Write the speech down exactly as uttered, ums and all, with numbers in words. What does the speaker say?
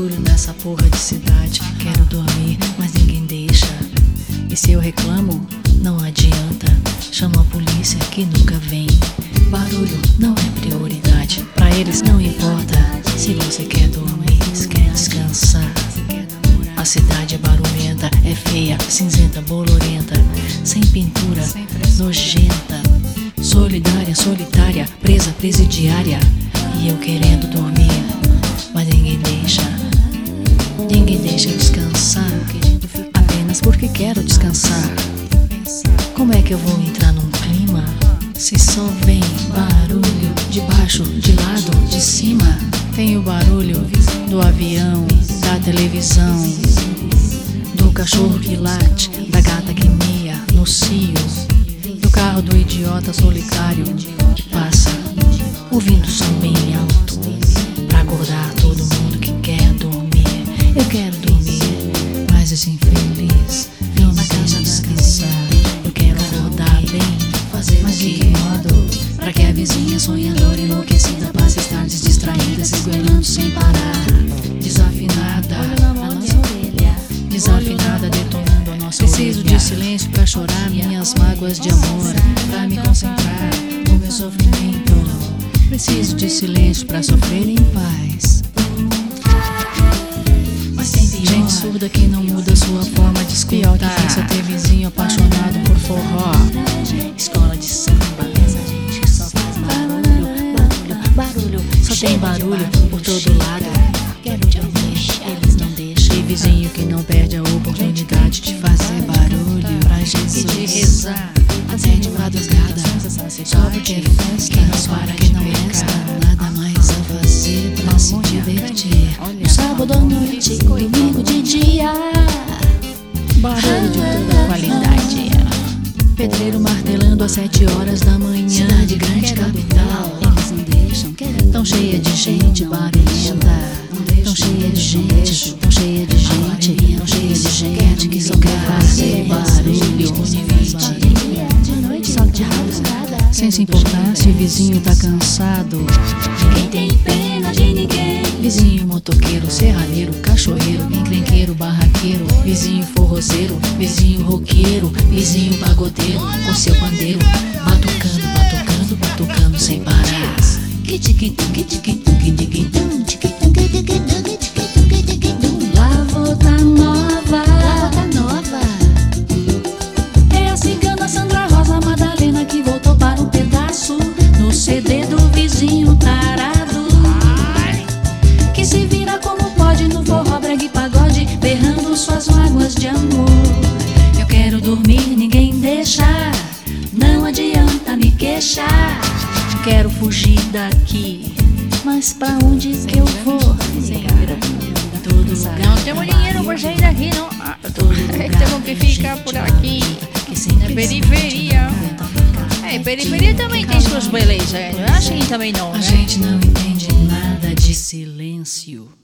barulho nessa porra de cidade. Quero dormir, mas ninguém deixa. E se eu reclamo, não adianta. Chamo a polícia que nunca vem. Barulho não é prioridade. Pra eles não importa. Se você quer dormir, quer descansar. A cidade é barulhenta, é feia, cinzenta, bolorenta, sem pintura, nojenta, solidária, solitária, presa, presidiária. E eu querendo dormir, mas ninguém deixa. Ninguém deixa eu descansar, apenas porque quero descansar. Como é que eu vou entrar num clima se só vem barulho de baixo, de lado, de cima? Tem o barulho do avião, da televisão, do cachorro que late, da gata que mia no cio, do carro do idiota solitário que passa, ouvindo som bem alto, pra acordar todo mundo que quer dormir. Eu quero dormir, mas esse infeliz não me deixa descansar. Eu quero acordar bem, fazer mas de que modo? Pra que a vizinha sonhadora enlouquecida passe as tardes distraída, se esgoelando sem parar. Desafinada, a nossa orelha, desafinada, detonando a nossa orelha. Preciso de silêncio pra chorar minhas mágoas de amor, pra me concentrar no meu sofrimento. Preciso de silêncio pra sofrer em paz. Gente surda que não muda sua forma de escutar. Que pensa ter vizinho apaixonado por forró. Escola de samba, gente só faz barulho, barulho, barulho. Só tem barulho por todo lado. Quero dormir, eles não deixam. E vizinho que não perde a oportunidade de fazer barulho pra Jesus e de rezar até de madrugada. Só porque é festa, só para que não resta nada mais a fazer pra se divertir. No sábado à noite, domingo de dia, barulho de toda qualidade. Pedreiro martelando às sete horas da manhã. Cidade grande, capital, eles não deixam. Tão cheia de gente barulhenta, tão cheia de gente, tão cheia de gente, tão cheia de gente que só quer fazer barulho. De noite, só de madrugada, sem se importar se o vizinho tá cansado. Ninguém tem pena de ninguém. Vizinho motoqueiro, serralheiro, cachoeiro, encrenqueiro, barraqueiro, vizinho forrozeiro, vizinho roqueiro, vizinho pagodeiro, com seu pandeiro, batucando, batucando, batucando sem parar. Lavota nova, lavota nova. É a cigana Sandra Rosa Madalena que voltou para um pedaço no C D do vizinho tarado, que se vira como pode no forró, brega e pagode, berrando suas mágoas de amor. Eu quero dormir, ninguém deixa, não adianta me queixar. Quero fugir daqui, mas pra onde que eu vou? Todo lugar. Não temos dinheiro por sair daqui, não. Temos que ficar por aqui, na periferia. É, periferia também tem suas belezas, não é assim também não, né? A gente não entende nada de silêncio.